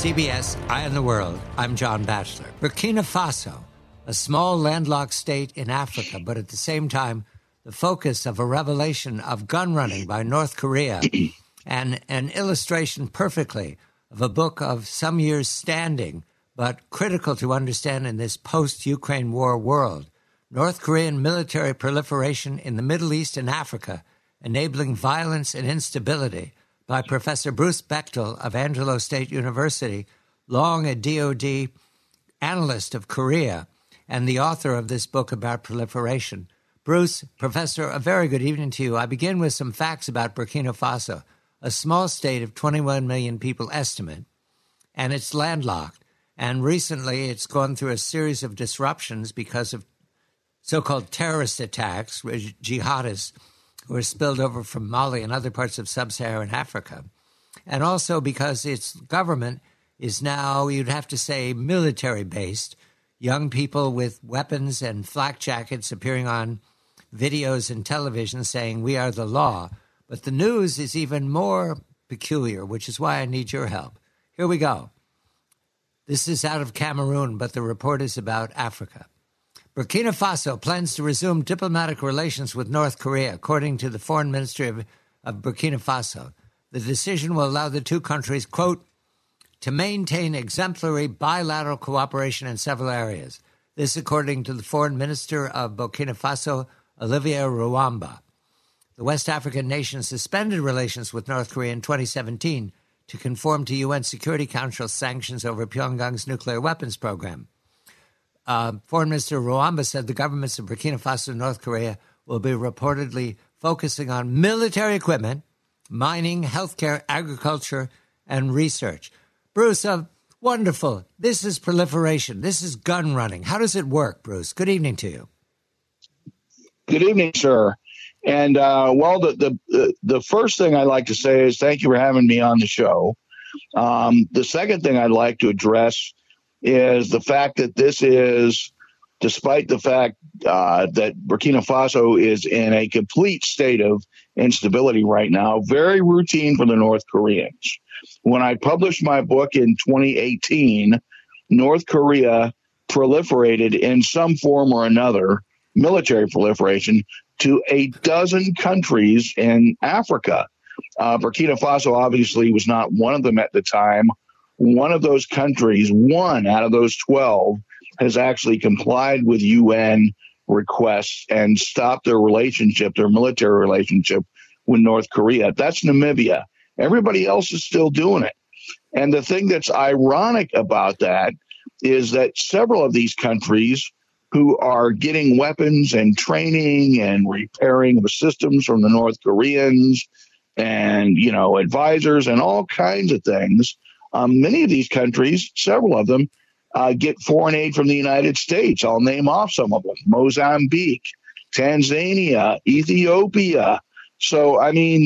CBS Eye on the World, I'm John Batchelor. Burkina Faso, a small landlocked state in Africa, but at the same time, the focus of a revelation of gun running by North Korea and an illustration perfectly of a book of some years standing, but critical to understand in this post-Ukraine war world. North Korean military proliferation in the Middle East and Africa, enabling violence and instability, by Professor Bruce Bechtel of Angelo State University, long a DoD analyst of Korea, and the author of this book about proliferation. Bruce, Professor, a very good evening to you. I begin with some facts about Burkina Faso, a small state of 21 million people estimate, and it's landlocked. And recently it's gone through a series of disruptions because of so-called terrorist attacks, jihadists, who are spilled over from Mali and other parts of sub-Saharan Africa. And also because its government is now, you'd have to say, military-based. Young people with weapons and flak jackets appearing on videos and television saying, "We are the law." But the news is even more peculiar, which is why I need your help. Here we go. This is out of Cameroon, but the report is about Africa. Burkina Faso plans to resume diplomatic relations with North Korea, according to the Foreign Ministry of Burkina Faso. The decision will allow the two countries, quote, to maintain exemplary bilateral cooperation in several areas. This according to the Foreign Minister of Burkina Faso, Olivier Ruamba. The West African nation suspended relations with North Korea in 2017 to conform to UN Security Council sanctions over Pyongyang's nuclear weapons program. Foreign Minister Ruamba said the governments of Burkina Faso and North Korea will be reportedly focusing on military equipment, mining, healthcare, agriculture, and research. Bruce, wonderful. This is proliferation. This is gun running. How does it work, Bruce? Good evening to you. Good evening, sir. And, the first thing I'd like to say is thank you for having me on the show. The second thing I'd like to address is the fact that this is, despite the fact that Burkina Faso is in a complete state of instability right now, very routine for the North Koreans. When I published my book in 2018, North Korea proliferated in some form or another, military proliferation, to a dozen countries in Africa. Burkina Faso obviously was not one of them at the time. One of those countries, one out of those 12, has actually complied with UN requests and stopped their relationship, their military relationship with North Korea. That's Namibia. Everybody else is still doing it. And the thing that's ironic about that is that several of these countries who are getting weapons and training and repairing the systems from the North Koreans and, advisors and all kinds of things, many of these countries, several of them, get foreign aid from the United States. I'll name off some of them: Mozambique, Tanzania, Ethiopia. So,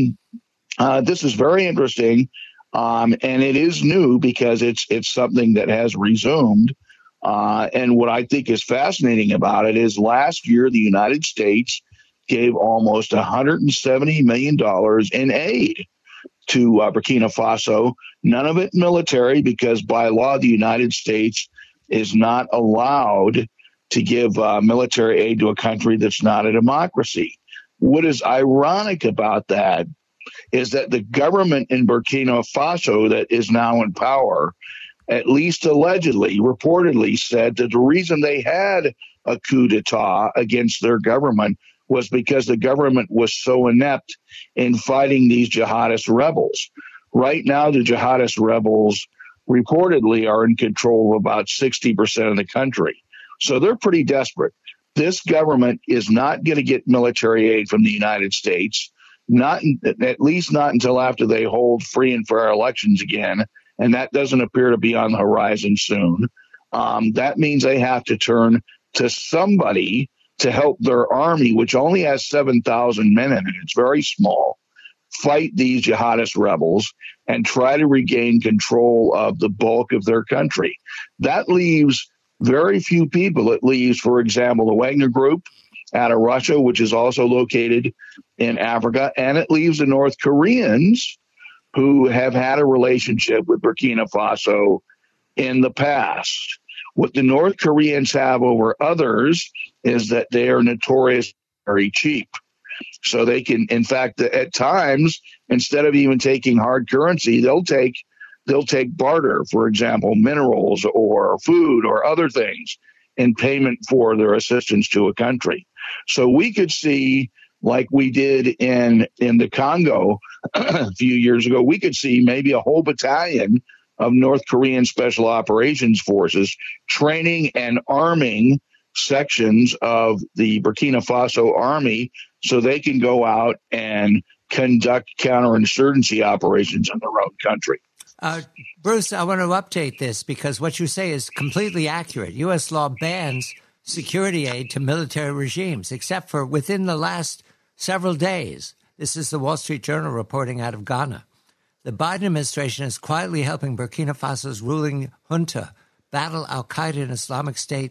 this is very interesting, and it is new because it's something that has resumed. And what I think is fascinating about it is last year the United States gave almost $170 million in aid to Burkina Faso, none of it military, because by law the United States is not allowed to give military aid to a country that's not a democracy. What is ironic about that is that the government in Burkina Faso that is now in power, at least allegedly, reportedly said that the reason they had a coup d'etat against their government was because the government was so inept in fighting these jihadist rebels. Right now, the jihadist rebels reportedly are in control of about 60% of the country. So they're pretty desperate. This government is not going to get military aid from the United States, at least not until after they hold free and fair elections again. And that doesn't appear to be on the horizon soon. That means they have to turn to somebody to help their army, which only has 7,000 men in it. It's very small. Fight these jihadist rebels and try to regain control of the bulk of their country. That leaves very few people. It leaves, for example, the Wagner Group out of Russia, which is also located in Africa, and it leaves the North Koreans, who have had a relationship with Burkina Faso in the past. What the North Koreans have over others is that they are notorious very cheap. So they can, in fact, at times, instead of even taking hard currency, they'll take barter, for example, minerals or food or other things in payment for their assistance to a country. So we could see, like we did in the Congo a few years ago, we could see maybe a whole battalion of North Korean Special Operations Forces training and arming sections of the Burkina Faso army so they can go out and conduct counterinsurgency operations in their own country. Bruce, I want to update this because what you say is completely accurate. U.S. law bans security aid to military regimes, except for within the last several days. This is the Wall Street Journal reporting out of Ghana. The Biden administration is quietly helping Burkina Faso's ruling junta battle al-Qaeda and Islamic State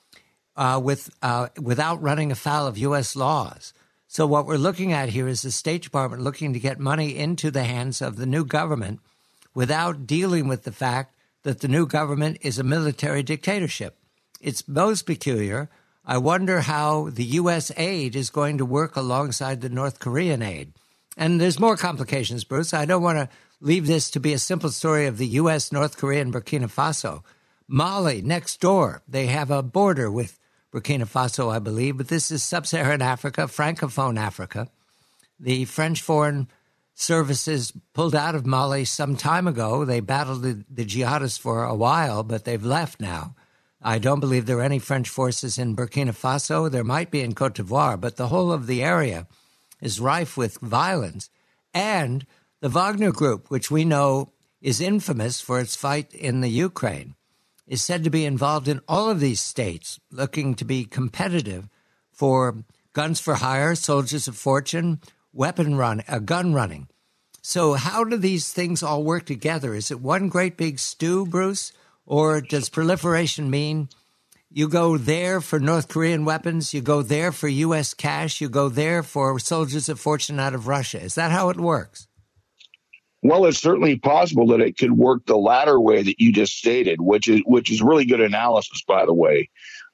without running afoul of U.S. laws. So what we're looking at here is the State Department looking to get money into the hands of the new government without dealing with the fact that the new government is a military dictatorship. It's most peculiar. I wonder how the U.S. aid is going to work alongside the North Korean aid. And there's more complications, Bruce. I don't want to leave this to be a simple story of the U.S., North Korea, and Burkina Faso. Mali, next door, they have a border with Burkina Faso, I believe, but this is sub-Saharan Africa, Francophone Africa. The French Foreign Services pulled out of Mali some time ago. They battled the jihadists for a while, but they've left now. I don't believe there are any French forces in Burkina Faso. There might be in Cote d'Ivoire, but the whole of the area is rife with violence. And the Wagner Group, which we know is infamous for its fight in the Ukraine, is said to be involved in all of these states, looking to be competitive for guns for hire, soldiers of fortune, gun running. So how do these things all work together? Is it one great big stew, Bruce? Or does proliferation mean you go there for North Korean weapons, you go there for U.S. cash, you go there for soldiers of fortune out of Russia? Is that how it works? Well, it's certainly possible that it could work the latter way that you just stated, which is really good analysis, by the way.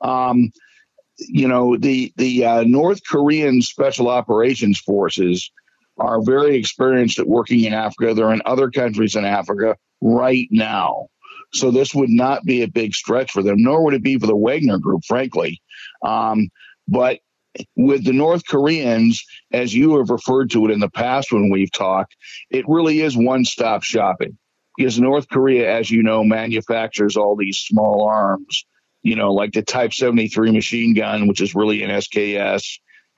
The North Korean Special Operations Forces are very experienced at working in Africa. They're in other countries in Africa right now. So this would not be a big stretch for them, nor would it be for the Wagner Group, frankly. But with the North Koreans, as you have referred to it in the past when we've talked, it really is one-stop shopping. Because North Korea, as you know, manufactures all these small arms, like the Type 73 machine gun, which is really an SKS,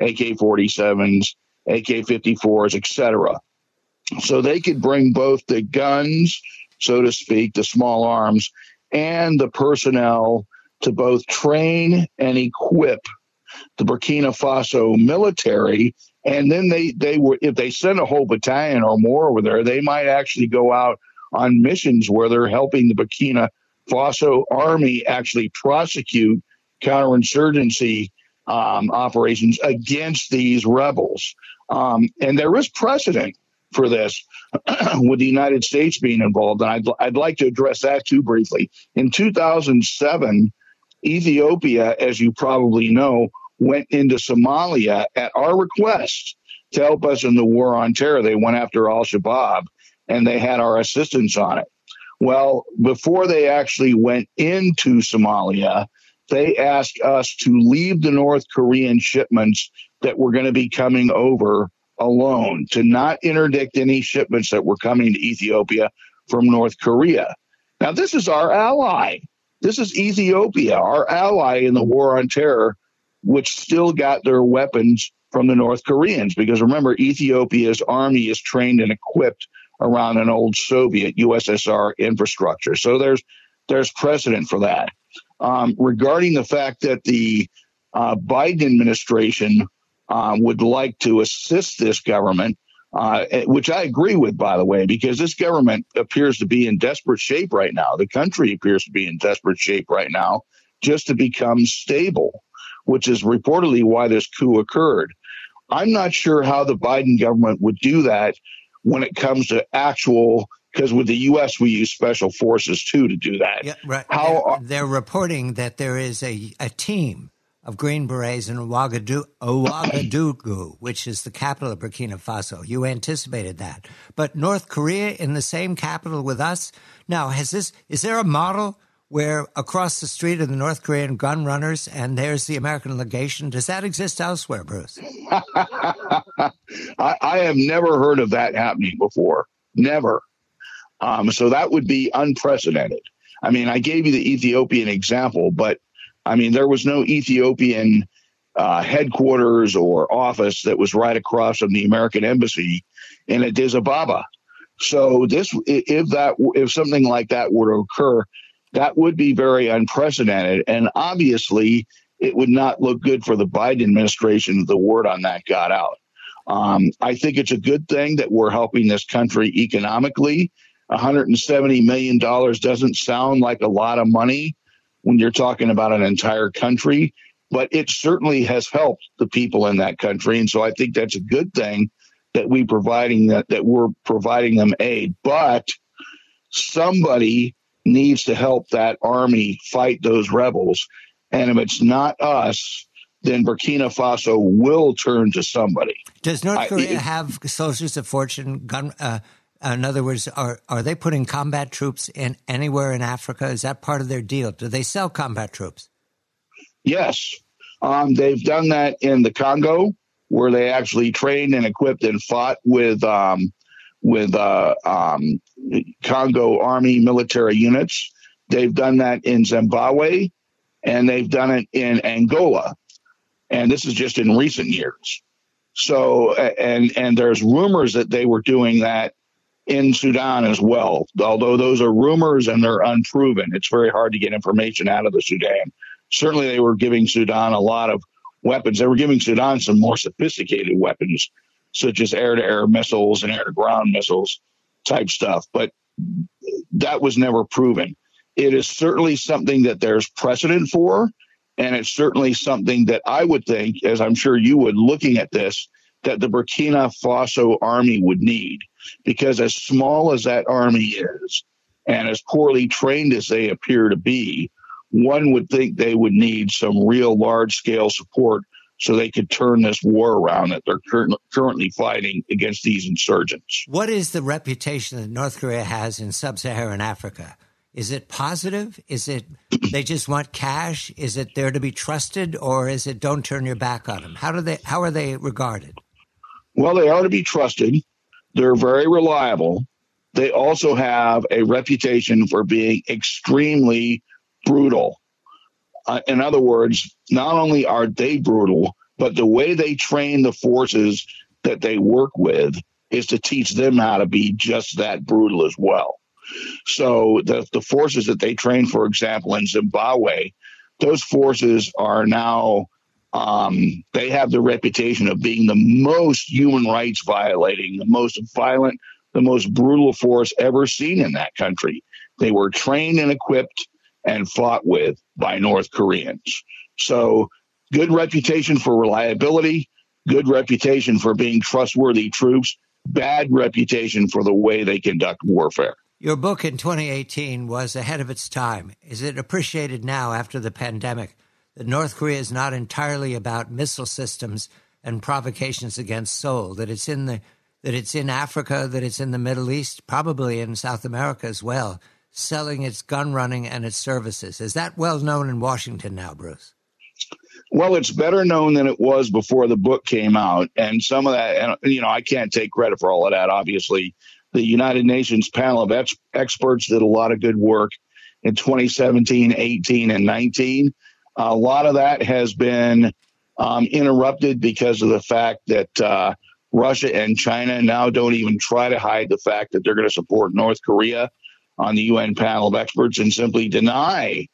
AK-47s, AK-54s, etc. So they could bring both the guns, so to speak, the small arms, and the personnel to both train and equip the Burkina Faso military. And then they were, if they send a whole battalion or more over there, they might actually go out on missions where they're helping the Burkina Faso army actually prosecute counterinsurgency operations against these rebels. And there is precedent for this with the United States being involved. And I'd like to address that too briefly. In 2007, Ethiopia, as you probably know, went into Somalia at our request to help us in the war on terror. They went after al-Shabaab, and they had our assistance on it. Well, before they actually went into Somalia, they asked us to leave the North Korean shipments that were going to be coming over alone, to not interdict any shipments that were coming to Ethiopia from North Korea. Now, this is our ally. This is Ethiopia, our ally in the war on terror, which still got their weapons from the North Koreans. Because remember, Ethiopia's army is trained and equipped around an old Soviet USSR infrastructure. So there's precedent for that. Regarding the fact that the Biden administration would like to assist this government, which I agree with, by the way, because this government appears to be in desperate shape right now. The country appears to be in desperate shape right now just to become stable, which is reportedly why this coup occurred. I'm not sure how the Biden government would do that when it comes to actual, because with the U.S. we use special forces too to do that. Yeah, right. They're reporting that there is a team of Green Berets in Ouagadougou, which is the capital of Burkina Faso. You anticipated that. But North Korea in the same capital with us? Now, is there a model where across the street are the North Korean gun runners and there's the American legation? Does that exist elsewhere, Bruce? I have never heard of that happening before. Never. So that would be unprecedented. I mean, I gave you the Ethiopian example, but I mean, there was no Ethiopian headquarters or office that was right across from the American embassy in Addis Ababa. So if something like that were to occur, that would be very unprecedented. And obviously, it would not look good for the Biden administration if the word on that got out. I think it's a good thing that we're helping this country economically. $170 million doesn't sound like a lot of money when you're talking about an entire country, but it certainly has helped the people in that country. And so I think that's a good thing that we're providing them aid. But somebody needs to help that army fight those rebels. And if it's not us, then Burkina Faso will turn to somebody. Does North Korea have soldiers of fortune? In other words, are they putting combat troops in anywhere in Africa? Is that part of their deal? Do they sell combat troops? Yes. They've done that in the Congo, where they actually trained and equipped and fought with Congo Army military units. They've done that in Zimbabwe, and they've done it in Angola. And this is just in recent years. So, and there's rumors that they were doing that in Sudan as well, although those are rumors and they're unproven. It's very hard to get information out of the Sudan. Certainly they were giving Sudan a lot of weapons. They were giving Sudan some more sophisticated weapons, such as air-to-air missiles and air-to-ground missiles type stuff. But that was never proven. It is certainly something that there's precedent for, and it's certainly something that I would think, as I'm sure you would, looking at this, that the Burkina Faso army would need. Because as small as that army is, and as poorly trained as they appear to be, one would think they would need some real large-scale support so they could turn this war around that they're currently fighting against these insurgents. What is the reputation that North Korea has in sub-Saharan Africa? Is it positive? Is it they just want cash? Is it they're to be trusted, or is it don't turn your back on them? How are they regarded? Well, they are to be trusted. They're very reliable. They also have a reputation for being extremely brutal. In other words, not only are they brutal, but the way they train the forces that they work with is to teach them how to be just that brutal as well. So the forces that they train, for example, in Zimbabwe, those forces are now they have the reputation of being the most human rights violating, the most violent, the most brutal force ever seen in that country. They were trained and equipped and fought with by North Koreans. So good reputation for reliability, good reputation for being trustworthy troops, bad reputation for the way they conduct warfare. Your book in 2018 was ahead of its time. Is it appreciated now after the pandemic that North Korea is not entirely about missile systems and provocations against Seoul, that it's in Africa, that it's in the Middle East, probably in South America as well, selling its gun running and its services? Is that well known in Washington now, Bruce? Well, it's better known than it was before the book came out. And some of that, and, I can't take credit for all of that, obviously. The United Nations panel of experts did a lot of good work in 2017, 18, and 19. A lot of that has been interrupted because of the fact that Russia and China now don't even try to hide the fact that they're going to support North Korea on the UN panel of experts and simply deny,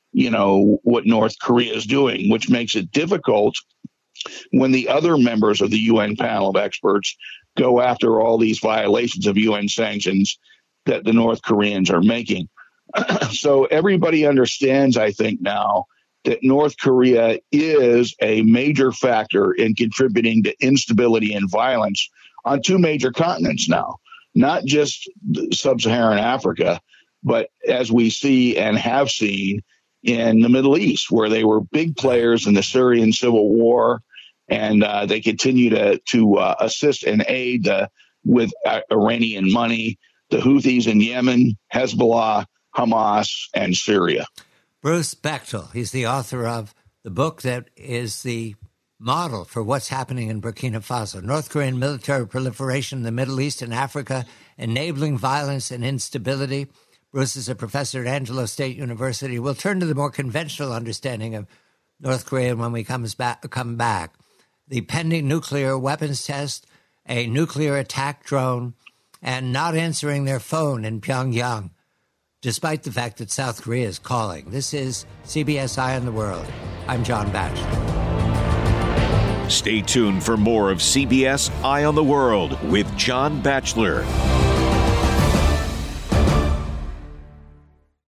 what North Korea is doing, which makes it difficult when the other members of the UN panel of experts go after all these violations of UN sanctions that the North Koreans are making. So everybody understands, I think, now that North Korea is a major factor in contributing to instability and violence on two major continents now. not just sub-Saharan Africa, but as we see and have seen in the Middle East, where they were big players in the Syrian civil war, and they continue to assist and aid with Iranian money, the Houthis in Yemen, Hezbollah, Hamas, and Syria. Bruce Bechtel, he's the author of the book that is the model for what's happening in Burkina Faso. North Korean military proliferation in the Middle East and Africa, enabling violence and instability. Bruce is a professor at Angelo State University. We'll turn to the more conventional understanding of North Korea when we come back. The pending nuclear weapons test, a nuclear attack drone, and not answering their phone in Pyongyang, despite the fact that South Korea is calling. This is CBS Eye on the World. I'm John Batchelor. Stay tuned for more of CBS Eye on the World with John Batchelor.